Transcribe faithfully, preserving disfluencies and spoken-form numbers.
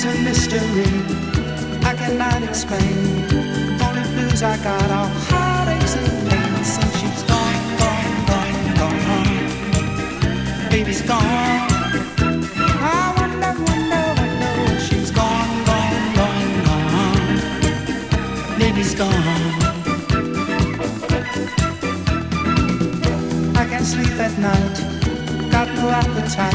a mystery I cannot explain. Only blues I got are heartaches and pains. Since she's gone, gone, gone, gone. Baby's gone. I wonder, wonder, wonder where she's gone, gone, gone, gone. Baby's gone. I can't sleep at night. Got no appetite.